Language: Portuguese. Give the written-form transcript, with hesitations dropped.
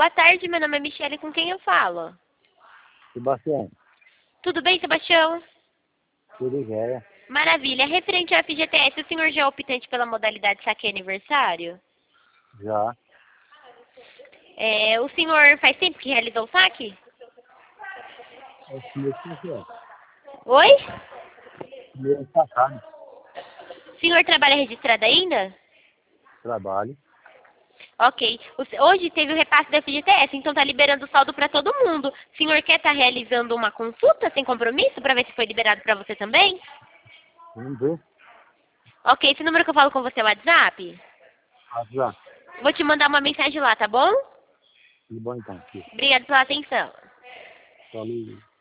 Boa tarde, meu nome é Michele, com quem eu falo? Sebastião, Tudo bem, Sebastião? tudo jóia? Maravilha. Referente ao FGTS, o senhor já é optante pela modalidade saque aniversário? Já. O senhor faz tempo que realizou o saque? É o primeiro que Oi? primeiro sacado. O senhor trabalha registrado ainda? Trabalho. Ok. Hoje teve o repasse da FGTS, então tá liberando o saldo para todo mundo. O senhor quer estar realizando uma consulta sem compromisso para ver se foi liberado para você também? Vamos ver. Ok, esse número que eu falo com você é o WhatsApp? Já. Vou te mandar uma mensagem lá, tá bom? Tudo bom então. Obrigada pela atenção. Falou.